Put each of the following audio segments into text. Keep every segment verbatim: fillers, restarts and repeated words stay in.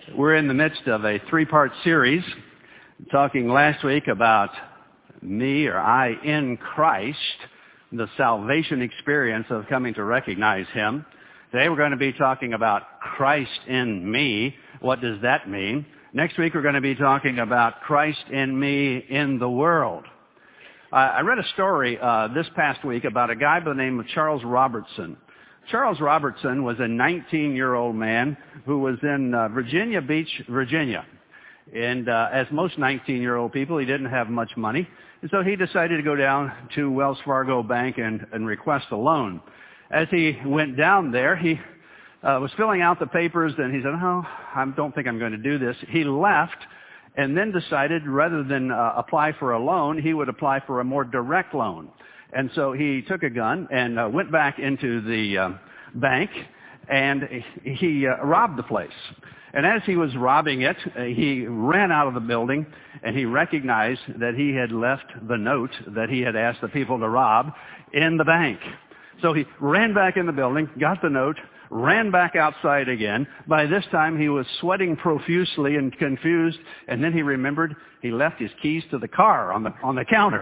We're in the midst of a three-part series, talking last week about me or I in Christ, the salvation experience of coming to recognize Him. Today we're going to be talking about Christ in me. What does that mean? Next week we're going to be talking about Christ in me in the world. Uh, I read a story uh, this past week about a guy by the name of Charles Robertson. Charles Robertson was a nineteen-year-old man who was in uh, Virginia Beach, Virginia. And uh, as most nineteen-year-old people, he didn't have much money. And so he decided to go down to Wells Fargo Bank and, and request a loan. As he went down there, he uh, was filling out the papers, and he said, oh, I don't think I'm going to do this. He left and then decided rather than uh, apply for a loan, he would apply for a more direct loan. And so he took a gun and uh, went back into the uh, bank, and he uh, robbed the place. And as he was robbing it, uh, he ran out of the building, and he recognized that he had left the note that he had asked the people to rob in the bank. So he ran back in the building, got the note, ran back outside again. By this time, he was sweating profusely and confused, and then he remembered he left his keys to the car on the on the counter.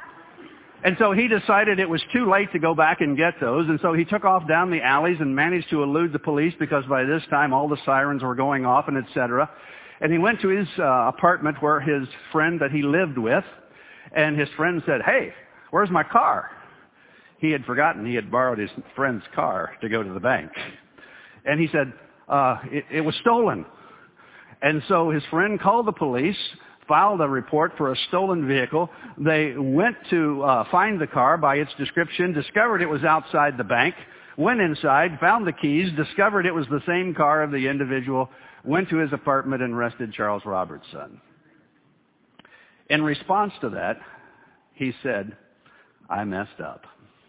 And so he decided it was too late to go back and get those, and so he took off down the alleys and managed to elude the police because by this time all the sirens were going off and et cetera. And he went to his uh, apartment where his friend that he lived with, and his friend said, hey, where's my car? He had forgotten he had borrowed his friend's car to go to the bank. And he said, uh, it, it was stolen. And so his friend called the police, filed a report for a stolen vehicle. They went to uh, find the car by its description, discovered it was outside the bank, went inside, found the keys, discovered it was the same car of the individual, went to his apartment and arrested Charles Robertson. In response to that, he said, I messed up.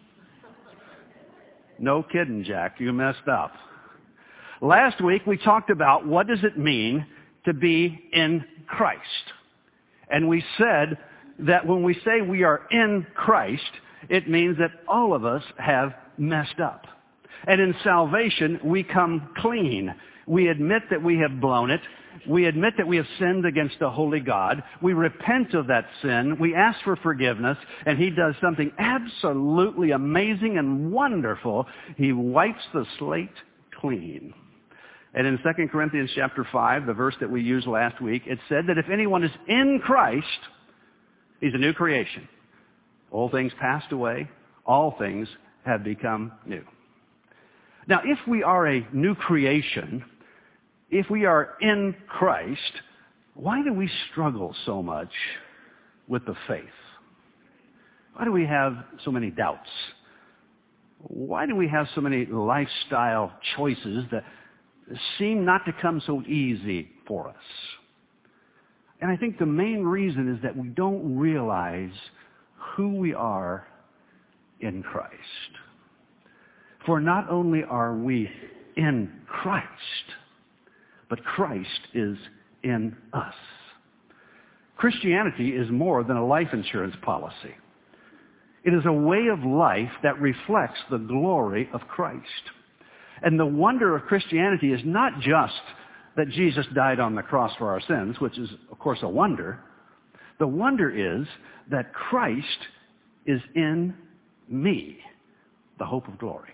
No kidding, Jack, you messed up. Last week we talked about what does it mean to be in Christ. And we said that when we say we are in Christ, it means that all of us have messed up. And in salvation, we come clean. We admit that we have blown it. We admit that we have sinned against a holy God. We repent of that sin. We ask for forgiveness. And He does something absolutely amazing and wonderful. He wipes the slate clean. And in Second Corinthians chapter five, the verse that we used last week, it said that if anyone is in Christ, he's a new creation. All things passed away. All things have become new. Now, if we are a new creation, if we are in Christ, why do we struggle so much with the faith? Why do we have so many doubts? Why do we have so many lifestyle choices that seem not to come so easy for us? And I think the main reason is that we don't realize who we are in Christ. For not only are we in Christ, but Christ is in us. Christianity is more than a life insurance policy. It is a way of life that reflects the glory of Christ. And the wonder of Christianity is not just that Jesus died on the cross for our sins, which is, of course, a wonder. The wonder is that Christ is in me, the hope of glory.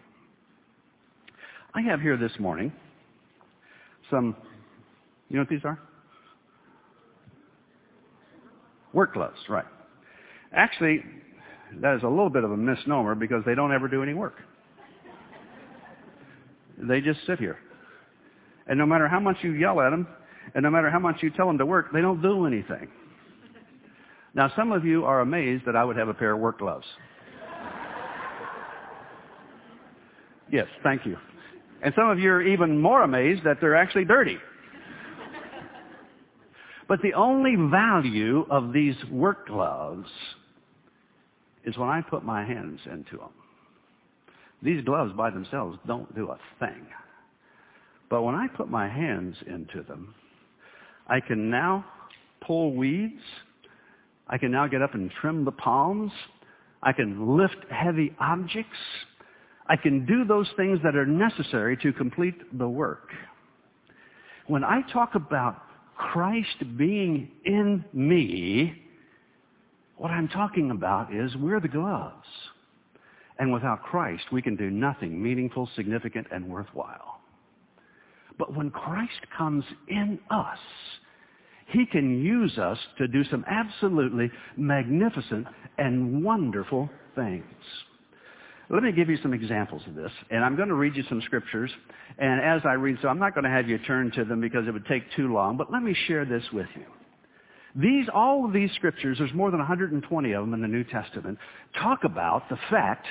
I have here this morning some, you know what these are? Work gloves, right. Actually, that is a little bit of a misnomer because they don't ever do any work. They just sit here. And no matter how much you yell at them, and no matter how much you tell them to work, they don't do anything. Now, some of you are amazed that I would have a pair of work gloves. Yes, thank you. And some of you are even more amazed that they're actually dirty. But the only value of these work gloves is when I put my hands into them. These gloves by themselves don't do a thing. But when I put my hands into them, I can now pull weeds. I can now get up and trim the palms. I can lift heavy objects. I can do those things that are necessary to complete the work. When I talk about Christ being in me, what I'm talking about is we're the gloves. And without Christ, we can do nothing meaningful, significant, and worthwhile. But when Christ comes in us, he can use us to do some absolutely magnificent and wonderful things. Let me give you some examples of this, and I'm going to read you some scriptures. And as I read, so I'm not going to have you turn to them because it would take too long, but let me share this with you. These, all of these scriptures, there's more than one hundred twenty of them in the New Testament, talk about the fact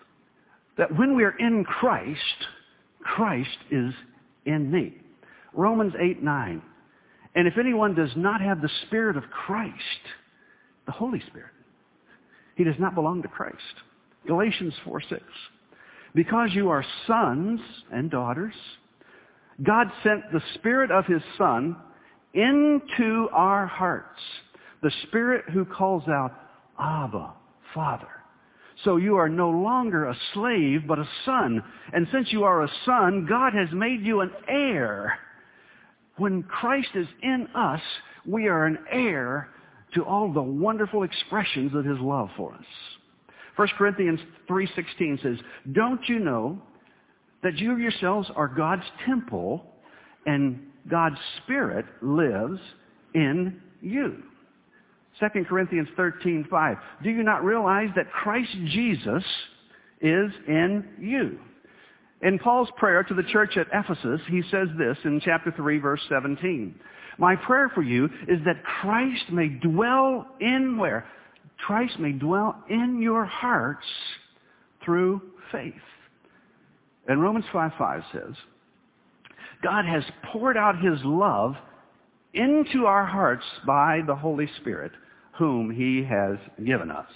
that when we are in Christ, Christ is in me. Romans eight nine. And if anyone does not have the Spirit of Christ, the Holy Spirit, he does not belong to Christ. Galatians four six. Because you are sons and daughters, God sent the Spirit of His Son into our hearts, the Spirit who calls out, Abba, Father. So you are no longer a slave, but a son. And since you are a son, God has made you an heir. When Christ is in us, we are an heir to all the wonderful expressions of His love for us. First Corinthians three sixteen says, don't you know that you yourselves are God's temple and God's Spirit lives in you? Second Corinthians thirteen five. Do you not realize that Christ Jesus is in you? In Paul's prayer to the church at Ephesus, he says this in chapter three, verse seventeen. My prayer for you is that Christ may dwell in where? Christ may dwell in your hearts through faith. And Romans five five says, God has poured out His love into our hearts by the Holy Spirit, whom He has given us.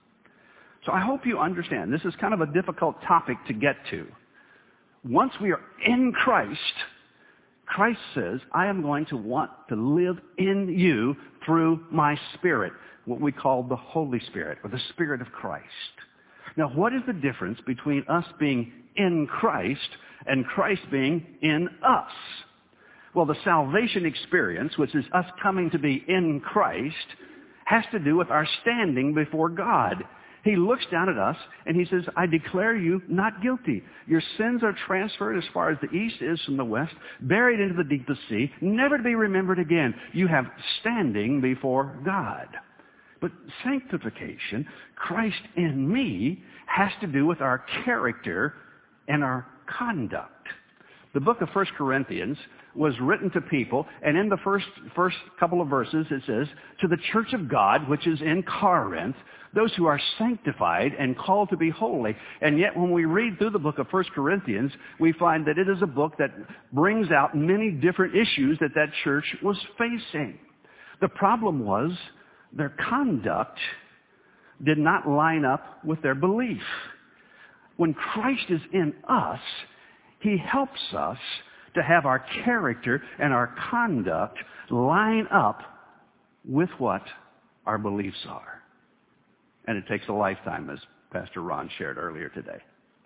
So I hope you understand. This is kind of a difficult topic to get to. Once we are in Christ, Christ says, I am going to want to live in you through my Spirit, what we call the Holy Spirit, or the Spirit of Christ. Now, what is the difference between us being in Christ and Christ being in us? Well, the salvation experience, which is us coming to be in Christ, has to do with our standing before God. He looks down at us and He says, I declare you not guilty. Your sins are transferred as far as the east is from the west, buried into the deepest sea, never to be remembered again. You have standing before God. But sanctification, Christ in me, has to do with our character and our conduct. The book of First Corinthians was written to people, and in the first, first couple of verses it says, to the church of God, which is in Corinth, those who are sanctified and called to be holy. And yet when we read through the book of First Corinthians, we find that it is a book that brings out many different issues that that church was facing. The problem was their conduct did not line up with their belief. When Christ is in us, He helps us to have our character and our conduct line up with what our beliefs are. And it takes a lifetime, as Pastor Ron shared earlier today.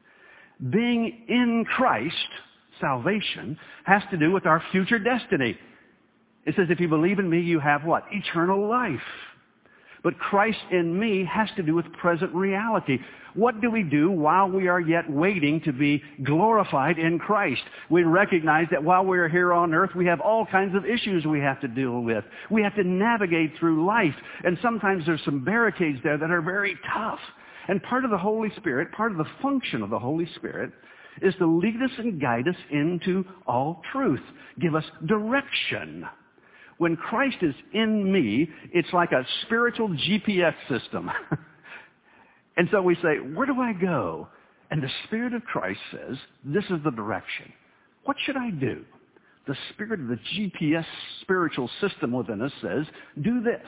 Being in Christ, salvation, has to do with our future destiny. It says, if you believe in me, you have what? Eternal life. But Christ in me has to do with present reality. What do we do while we are yet waiting to be glorified in Christ? We recognize that while we are here on earth, we have all kinds of issues we have to deal with. We have to navigate through life. And sometimes there's some barricades there that are very tough. And part of the Holy Spirit, part of the function of the Holy Spirit, is to lead us and guide us into all truth. Give us direction. When Christ is in me, it's like a spiritual G P S system. And so we say, where do I go? And the Spirit of Christ says, this is the direction. What should I do? The Spirit of the G P S spiritual system within us says, do this.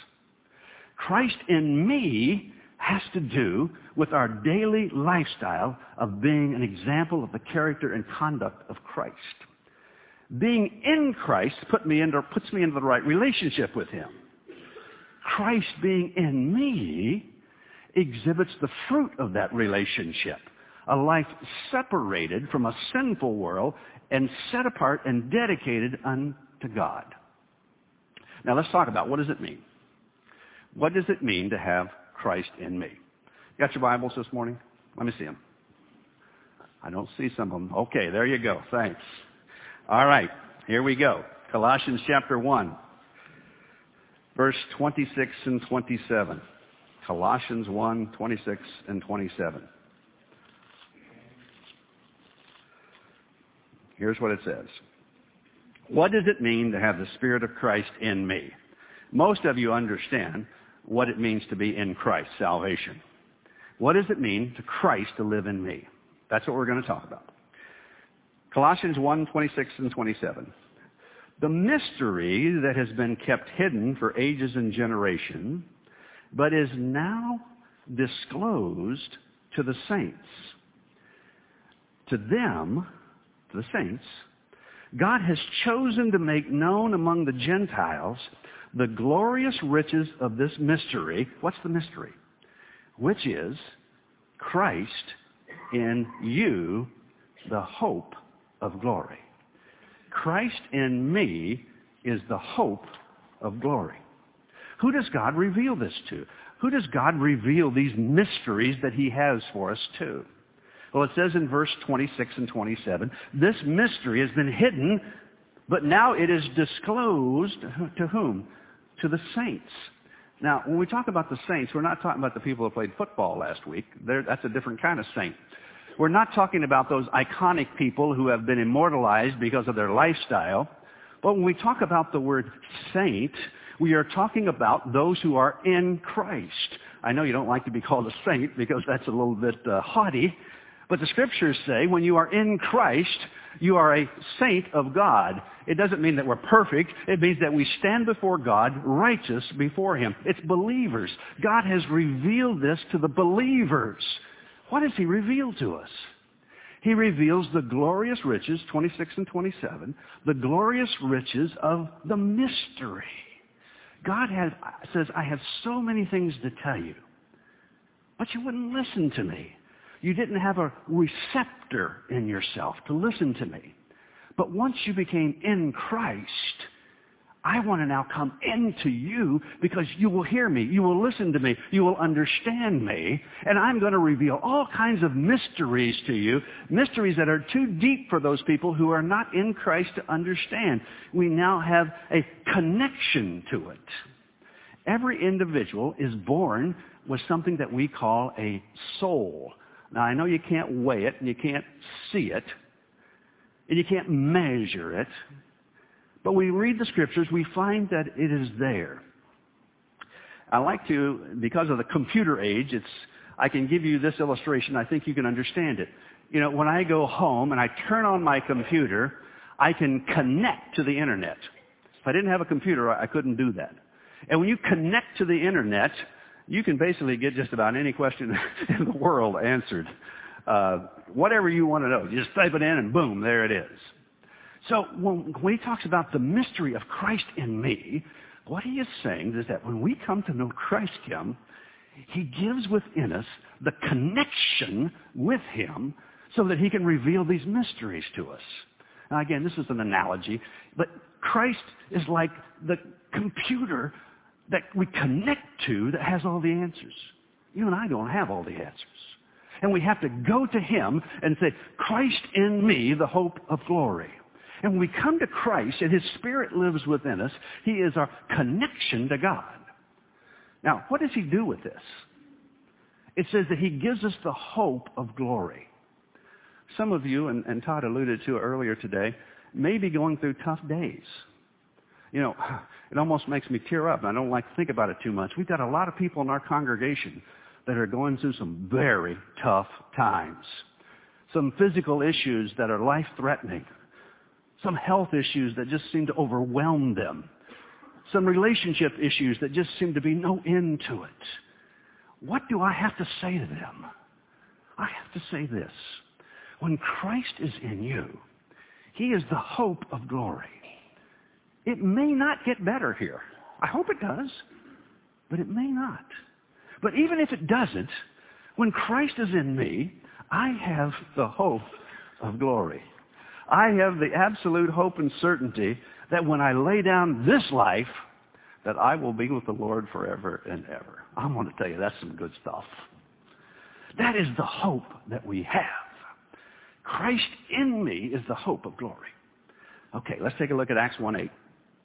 Christ in me has to do with our daily lifestyle of being an example of the character and conduct of Christ. Being in Christ put me into, puts me into the right relationship with Him. Christ being in me exhibits the fruit of that relationship, a life separated from a sinful world and set apart and dedicated unto God. Now let's talk about, what does it mean? What does it mean to have Christ in me? You got your Bibles this morning? Let me see them. I don't see some of them. Okay, there you go. Thanks. All right, here we go. Colossians chapter one, verse twenty-six and twenty-seven. Colossians one, twenty-six and twenty-seven. Here's what it says. What does it mean to have the Spirit of Christ in me? Most of you understand what it means to be in Christ, salvation. What does it mean to Christ to live in me? That's what we're going to talk about. Colossians one, twenty-six and twenty-seven. The mystery that has been kept hidden for ages and generations, but is now disclosed to the saints. To them, to the saints, God has chosen to make known among the Gentiles the glorious riches of this mystery. What's the mystery? Which is Christ in you, the hope of glory. Christ in me is the hope of glory. Who does God reveal this to? Who does God reveal these mysteries that he has for us to? Well, it says in verse twenty-six and twenty-seven, this mystery has been hidden, but now it is disclosed to whom? To the saints. Now, when we talk about the saints, we're not talking about the people who played football last week. They're, that's a different kind of saint. We're not talking about those iconic people who have been immortalized because of their lifestyle. But when we talk about the word saint, we are talking about those who are in Christ. I know you don't like to be called a saint because that's a little bit uh, haughty. But the scriptures say when you are in Christ, you are a saint of God. It doesn't mean that we're perfect. It means that we stand before God righteous before him. It's believers. God has revealed this to the believers. What does he reveal to us? He reveals the glorious riches, twenty-six and twenty-seven, the glorious riches of the mystery. God has, says, I have so many things to tell you, but you wouldn't listen to me. You didn't have a receptor in yourself to listen to me. But once you became in Christ, I want to now come into you because you will hear me. You will listen to me. You will understand me. And I'm going to reveal all kinds of mysteries to you, mysteries that are too deep for those people who are not in Christ to understand. We now have a connection to it. Every individual is born with something that we call a soul. Now, I know you can't weigh it and you can't see it and you can't measure it. But when we read the scriptures, we find that it is there. I like to, because of the computer age, it's, I can give you this illustration. I think you can understand it. You know, when I go home and I turn on my computer, I can connect to the internet. If I didn't have a computer, I couldn't do that. And when you connect to the internet, you can basically get just about any question in the world answered. Uh, whatever you want to know, you just type it in and boom, there it is. So when, when he talks about the mystery of Christ in me, what he is saying is that when we come to know Christ him, he gives within us the connection with him so that he can reveal these mysteries to us. Now again, this is an analogy, but Christ is like the computer that we connect to that has all the answers. You and I don't have all the answers. And we have to go to him and say, Christ in me, the hope of glory. And when we come to Christ and his Spirit lives within us, he is our connection to God. Now, what does he do with this? It says that he gives us the hope of glory. Some of you, and, and Todd alluded to it earlier today, may be going through tough days. You know, it almost makes me tear up. I don't like to think about it too much. We've got a lot of people in our congregation that are going through some very tough times. Some physical issues that are life-threatening. Some health issues that just seem to overwhelm them. Some relationship issues that just seem to be no end to it. What do I have to say to them? I have to say this. When Christ is in you, he is the hope of glory. It may not get better here. I hope it does, but it may not. But even if it doesn't, when Christ is in me, I have the hope of glory. I have the absolute hope and certainty that when I lay down this life, that I will be with the Lord forever and ever. I want to tell you, that's some good stuff. That is the hope that we have. Christ in me is the hope of glory. Okay, let's take a look at Acts one eight.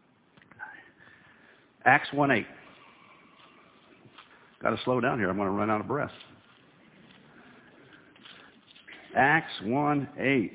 Acts one eight. Got to slow down here. I'm going to run out of breath. Acts one eight.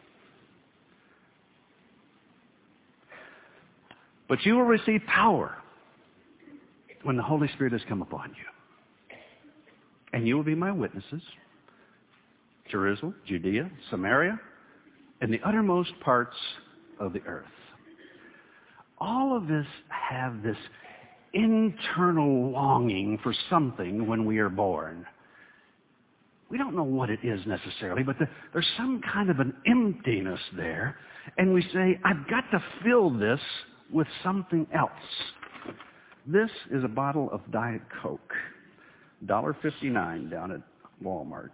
But you will receive power when the Holy Spirit has come upon you. And you will be my witnesses. Jerusalem, Judea, Samaria, and the uttermost parts of the earth. All of us have this internal longing for something when we are born. We don't know what it is necessarily, but the, there's some kind of an emptiness there. And we say, I've got to fill this with something else. This is a bottle of Diet Coke. one dollar fifty-nine down at Walmart.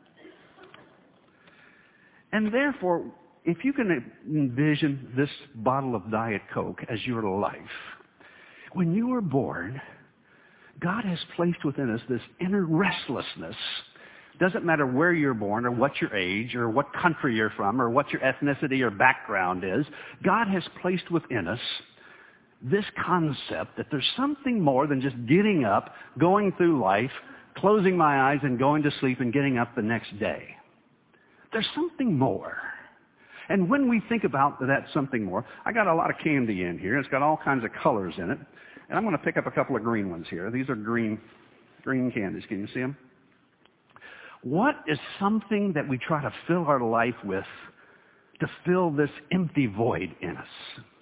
And therefore, if you can envision this bottle of Diet Coke as your life, when you were born, God has placed within us this inner restlessness. Doesn't matter where you're born or what your age or what country you're from or what your ethnicity or background is, God has placed within us this concept that there's something more than just getting up, going through life, closing my eyes and going to sleep and getting up the next day. There's something more. And when we think about that something more, I got a lot of candy in here. It's got all kinds of colors in it. And I'm going to pick up a couple of green ones here. These are green, green candies. Can you see them? What is something that we try to fill our life with to fill this empty void in us?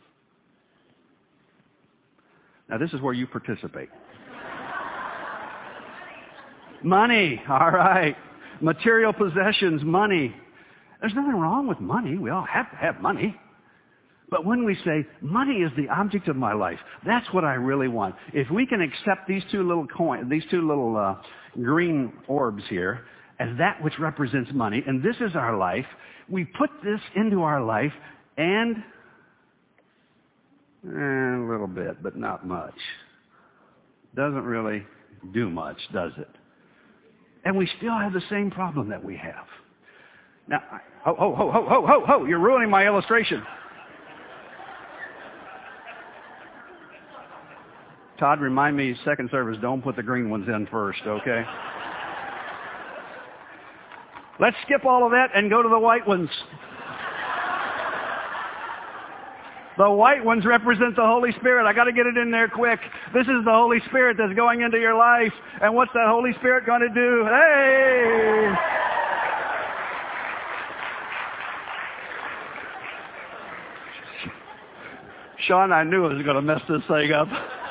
Now, this is where you participate. Money, all right. Material possessions, money. There's nothing wrong with money. We all have to have money. But when we say, money is the object of my life, that's what I really want. If we can accept these two little coins, these two little uh, green orbs here, as that which represents money, and this is our life, we put this into our life, and eh, a little bit, but not much. Doesn't really do much, does it? And we still have the same problem that we have. Now, ho, ho, ho, ho, ho, ho, ho, you're ruining my illustration. Todd, remind me, second service, don't put the green ones in first, okay? Let's skip all of that and go to the white ones. The white ones represent the Holy Spirit. I got to get it in there quick. This is the Holy Spirit that's going into your life. And what's that Holy Spirit going to do? Hey! Sean, I knew I was going to mess this thing up.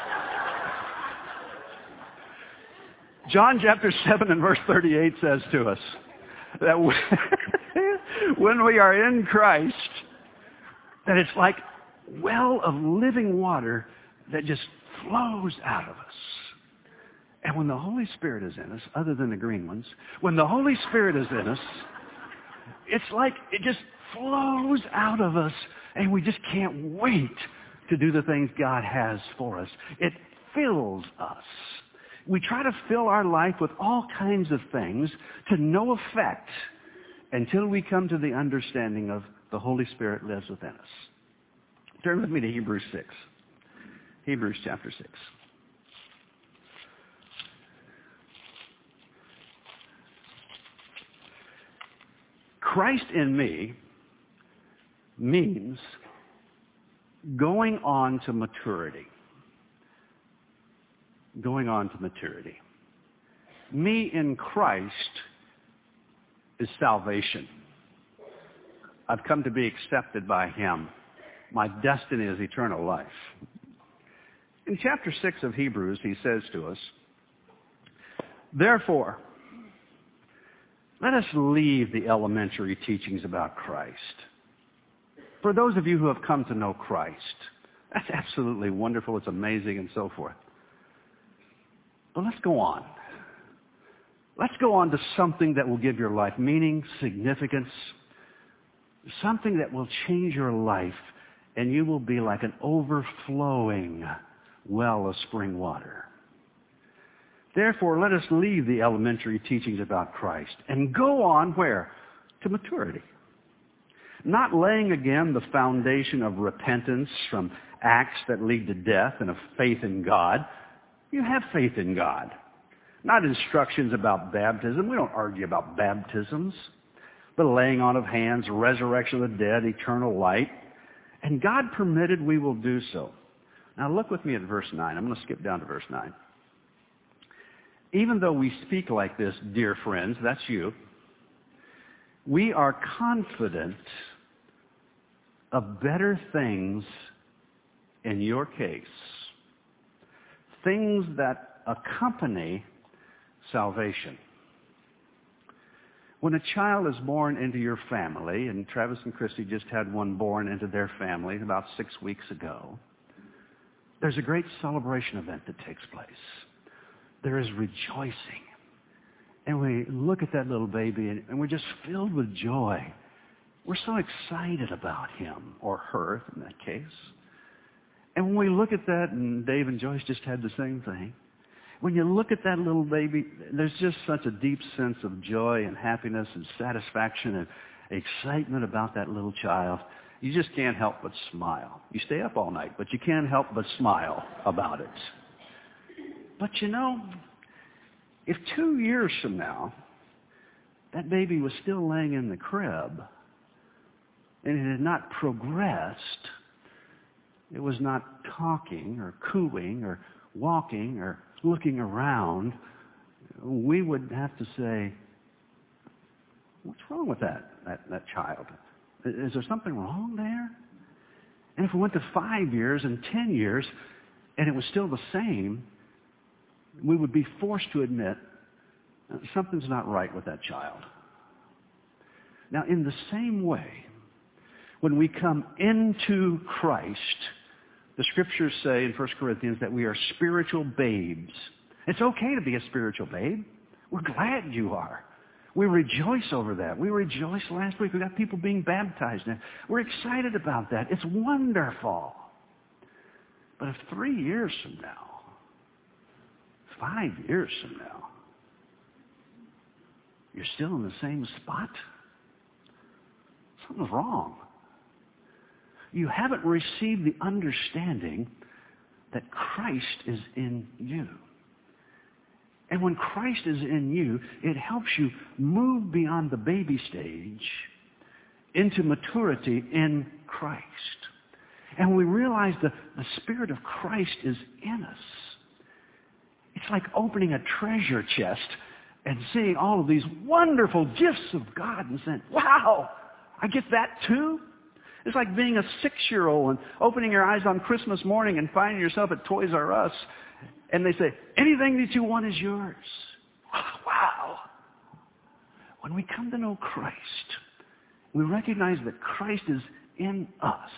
John chapter seven and verse thirty-eight says to us that when we are in Christ, that it's like well of living water that just flows out of us. And when the Holy Spirit is in us, other than the green ones, when the Holy Spirit is in us, it's like it just flows out of us, and we just can't wait to do the things God has for us. It fills us. We try to fill our life with all kinds of things to no effect until we come to the understanding of the Holy Spirit lives within us. Turn with me to Hebrews six. Hebrews chapter six. Christ in me means going on to maturity. Going on to maturity. Me in Christ is salvation. I've come to be accepted by Him. My destiny is eternal life. In chapter six of Hebrews, he says to us, therefore, let us leave the elementary teachings about Christ. For those of you who have come to know Christ, that's absolutely wonderful, it's amazing, and so forth. But let's go on. Let's go on to something that will give your life meaning, significance, something that will change your life, and you will be like an overflowing well of spring water. Therefore, let us leave the elementary teachings about Christ and go on where? To maturity. Not laying again the foundation of repentance from acts that lead to death and of faith in God. You have faith in God. Not instructions about baptism. We don't argue about baptisms. The laying on of hands, resurrection of the dead, eternal light. And God permitted, we will do so. Now look with me at verse nine. I'm going to skip down to verse nine. Even though we speak like this, dear friends, that's you, we are confident of better things in your case. Things that accompany salvation. When a child is born into your family, and Travis and Christy just had one born into their family about six weeks ago, there's a great celebration event that takes place. There is rejoicing. And we look at that little baby and, and we're just filled with joy. We're so excited about him or her in that case. And when we look at that, and Dave and Joyce just had the same thing, when you look at that little baby, there's just such a deep sense of joy and happiness and satisfaction and excitement about that little child. You just can't help but smile. You stay up all night, but you can't help but smile about it. But you know, if two years from now, that baby was still laying in the crib and it had not progressed, it was not talking or cooing or walking or looking around, we would have to say, what's wrong with that, that, that child? Is there something wrong there? And if we went to five years and ten years and it was still the same, we would be forced to admit uh, something's not right with that child. Now, in the same way, when we come into Christ, the scriptures say in First Corinthians that we are spiritual babes. It's okay to be a spiritual babe. We're glad you are. We rejoice over that. We rejoiced last week. We got people being baptized now. We're excited about that. It's wonderful. But if three years from now, five years from now, you're still in the same spot, something's wrong. You haven't received the understanding that Christ is in you. And when Christ is in you, it helps you move beyond the baby stage into maturity in Christ. And when we realize that the Spirit of Christ is in us, it's like opening a treasure chest and seeing all of these wonderful gifts of God and saying, wow, I get that too? It's like being a six-year-old and opening your eyes on Christmas morning and finding yourself at Toys R Us. And they say, anything that you want is yours. Wow. When we come to know Christ, we recognize that Christ is in us.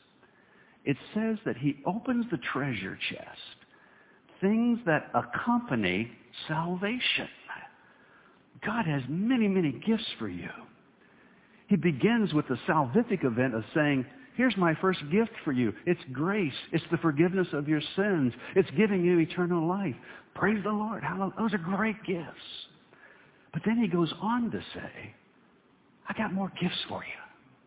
It says that he opens the treasure chest, things that accompany salvation. God has many, many gifts for you. He begins with the salvific event of saying, here's my first gift for you. It's grace. It's the forgiveness of your sins. It's giving you eternal life. Praise the Lord. Hallelujah. Those are great gifts. But then he goes on to say, I got more gifts for you.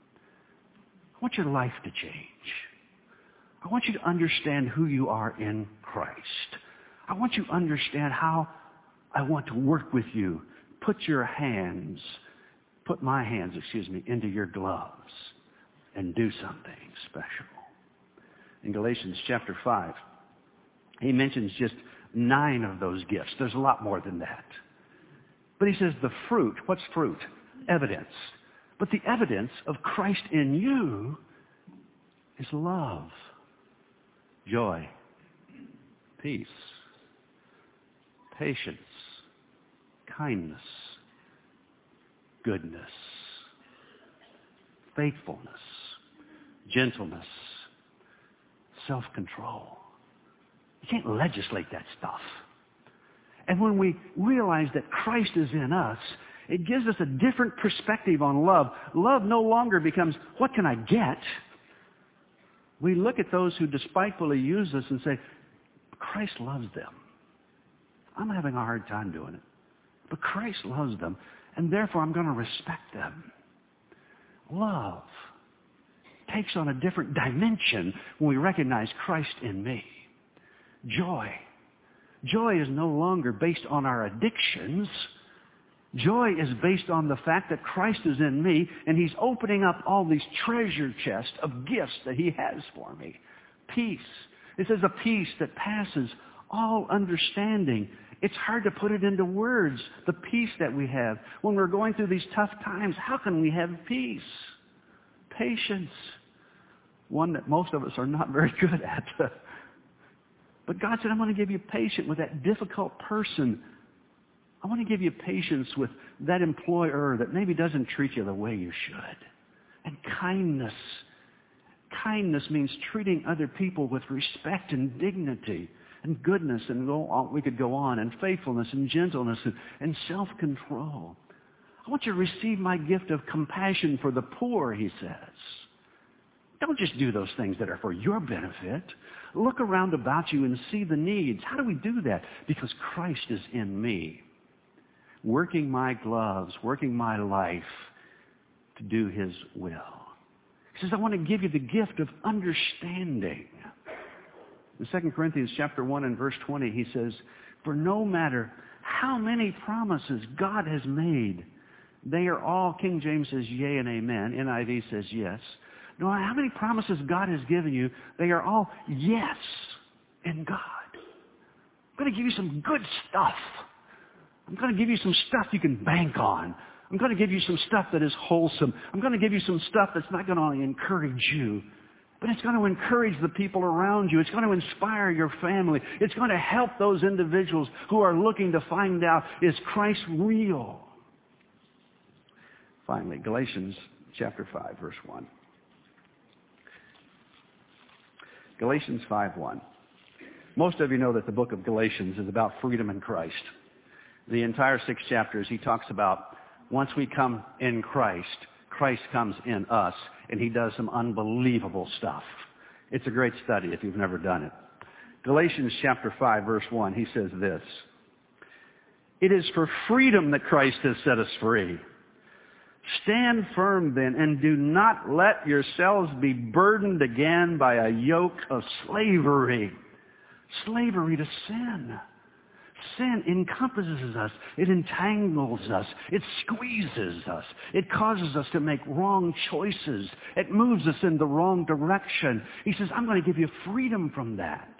I want your life to change. I want you to understand who you are in Christ. I want you to understand how I want to work with you. Put your hands, put my hands, excuse me, into your gloves and do something special. In Galatians chapter five, he mentions just nine of those gifts. There's a lot more than that. But he says the fruit, what's fruit? Evidence. But the evidence of Christ in you is love, joy, peace, patience, kindness, goodness, faithfulness, gentleness, self-control. You can't legislate that stuff. And when we realize that Christ is in us, It gives us a different perspective on love. Love no longer becomes, what can I get? We look at those who despitefully use us and say, Christ loves them. I'm having a hard time doing it. But Christ loves them, and therefore I'm going to respect them. Love takes on a different dimension when we recognize Christ in me. Joy. Joy is no longer based on our addictions. Joy is based on the fact that Christ is in me, and He's opening up all these treasure chests of gifts that He has for me. Peace. It says a peace that passes all understanding. It's hard to put it into words, the peace that we have. When we're going through these tough times, how can we have peace? Patience. One that most of us are not very good at. But God said, I'm going to give you patience with that difficult person. I want to give you patience with that employer that maybe doesn't treat you the way you should. And kindness. Kindness means treating other people with respect and dignity and goodness, and go on, we could go on, and faithfulness and gentleness and, and self-control. I want you to receive my gift of compassion for the poor, he says. Don't just do those things that are for your benefit. Look around about you and see the needs. How do we do that? Because Christ is in me, working my gloves, working my life to do His will. He says, I want to give you the gift of understanding. In Second Corinthians chapter one and verse twenty, he says, for no matter how many promises God has made, they are all, King James says, yea and amen. N I V says yes. No matter how many promises God has given you, they are all yes in God. I'm going to give you some good stuff. I'm going to give you some stuff you can bank on. I'm going to give you some stuff that is wholesome. I'm going to give you some stuff that's not going to only encourage you, but it's going to encourage the people around you. It's going to inspire your family. It's going to help those individuals who are looking to find out, is Christ real? Finally, Galatians chapter five, verse one. Galatians five one. Most of you know that the book of Galatians is about freedom in Christ. The entire six chapters, he talks about once we come in Christ, Christ comes in us, and He does some unbelievable stuff. It's a great study if you've never done it. Galatians chapter five, verse one, he says this, it is for freedom that Christ has set us free. Stand firm then, and do not let yourselves be burdened again by a yoke of slavery. Slavery to sin. Sin encompasses us. It entangles us. It squeezes us. It causes us to make wrong choices. It moves us in the wrong direction. He says, I'm going to give you freedom from that.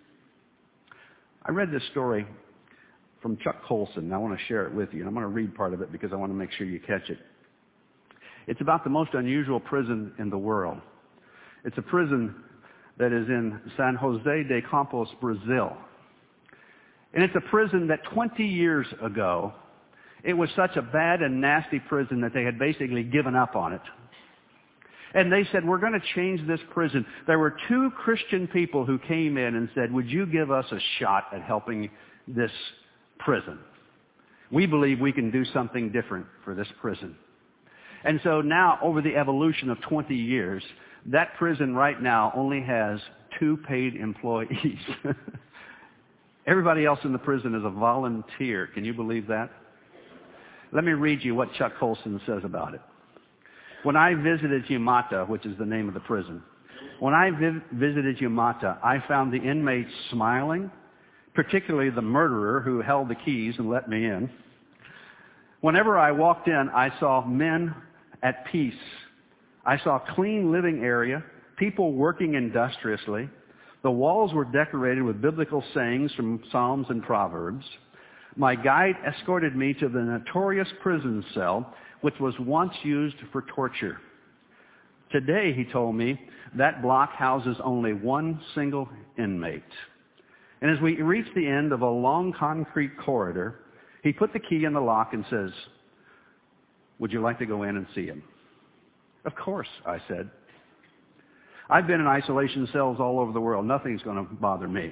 I read this story from Chuck Colson, and I want to share it with you. And I'm going to read part of it because I want to make sure you catch it. It's about the most unusual prison in the world. It's a prison that is in San Jose de Campos, Brazil. And it's a prison that twenty years ago, it was such a bad and nasty prison that they had basically given up on it. And they said, we're going to change this prison. There were two Christian people who came in and said, would you give us a shot at helping this prison? We believe we can do something different for this prison. And so now, over the evolution of twenty years, that prison right now only has two paid employees. Everybody else in the prison is a volunteer. Can you believe that? Let me read you what Chuck Colson says about it. When I visited Yamata, which is the name of the prison, when I vi- visited Yamata, I found the inmates smiling, particularly the murderer who held the keys and let me in. Whenever I walked in, I saw men at peace. I saw a clean living area, people working industriously. The walls were decorated with biblical sayings from Psalms and Proverbs. My guide escorted me to the notorious prison cell, which was once used for torture. Today, he told me, that block houses only one single inmate. And as we reached the end of a long concrete corridor, he put the key in the lock and says, would you like to go in and see him? Of course, I said. I've been in isolation cells all over the world. Nothing's going to bother me.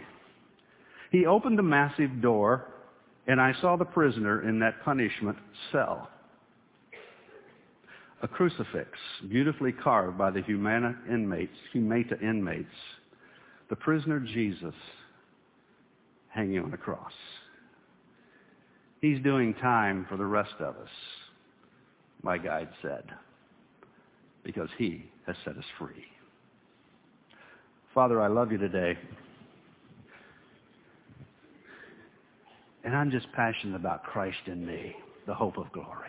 He opened the massive door, and I saw the prisoner in that punishment cell. a crucifix beautifully carved by the Humana inmates, Humata inmates, the prisoner Jesus hanging on a cross. He's doing time for the rest of us, my guide said, because he has set us free. Father, I love you today. And I'm just passionate about Christ in me, the hope of glory.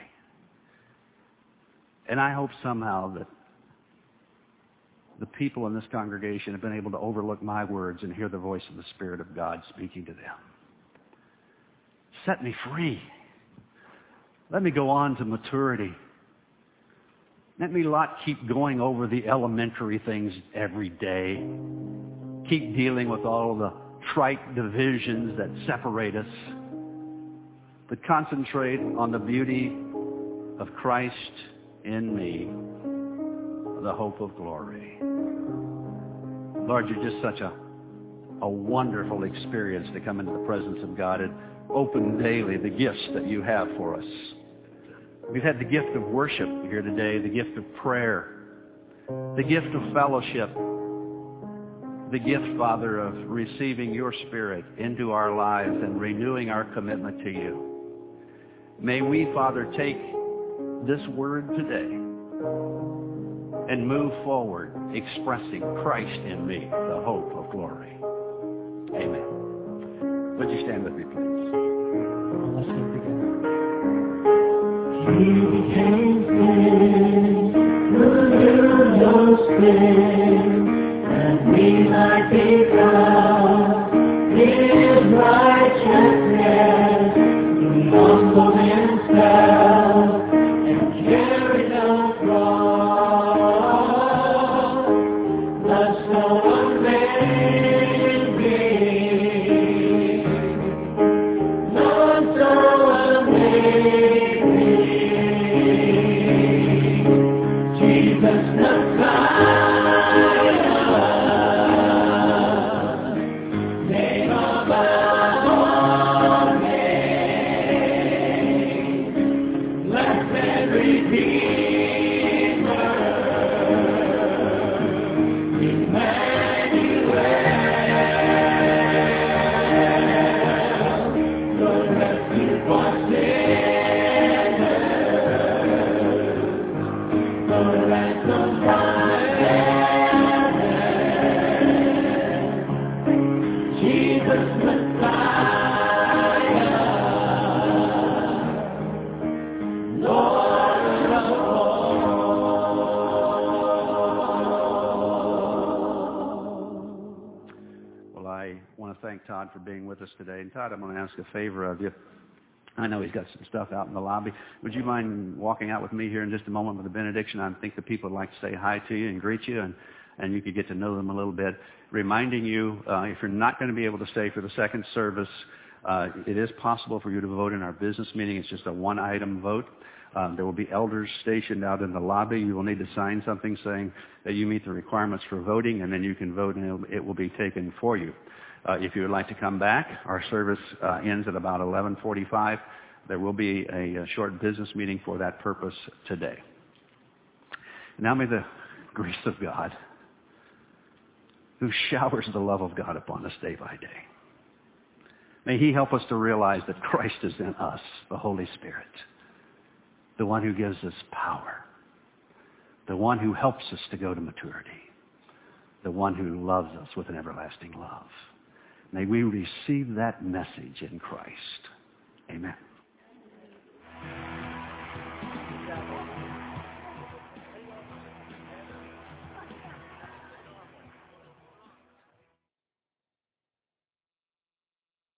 And I hope somehow that the people in this congregation have been able to overlook my words and hear the voice of the Spirit of God speaking to them. Set me free. Let me go on to maturity. Let me not keep going over the elementary things every day. Keep dealing with all the trite divisions that separate us. But concentrate on the beauty of Christ in me, the hope of glory. Lord, you're just such a, a wonderful experience to come into the presence of God and open daily the gifts that you have for us. We've had the gift of worship here today, the gift of prayer, the gift of fellowship, the gift, Father, of receiving your Spirit into our lives and renewing our commitment to you. May we, Father, take this word today and move forward expressing Christ in me, the hope of glory. Amen. Would you stand with me, please? Let's sing together. He became sin, who knew no sin, and we might become his righteousness. He humbled himself and carried the cross. That's so amazing. Lord, so amazing. Jesus Messiah. Todd for being with us today. And Todd, I'm going to ask a favor of you. I know he's got some stuff out in the lobby. Would you mind walking out with me here in just a moment with a benediction? I think the people would like to say hi to you and greet you, and, and you could get to know them a little bit. Reminding you, uh, if you're not going to be able to stay for the second service, uh, it is possible for you to vote in our business meeting. It's just a one-item vote. Um, there will be elders stationed out in the lobby. You will need to sign something saying that you meet the requirements for voting, and then you can vote, and it will, it will be taken for you. Uh, if you would like to come back, our service uh, ends at about eleven forty-five. There will be a, a short business meeting for that purpose today. Now may the grace of God, who showers the love of God upon us day by day, may he help us to realize that Christ is in us, the Holy Spirit, the one who gives us power, the one who helps us to go to maturity, the one who loves us with an everlasting love. May we receive that message in Christ. Amen.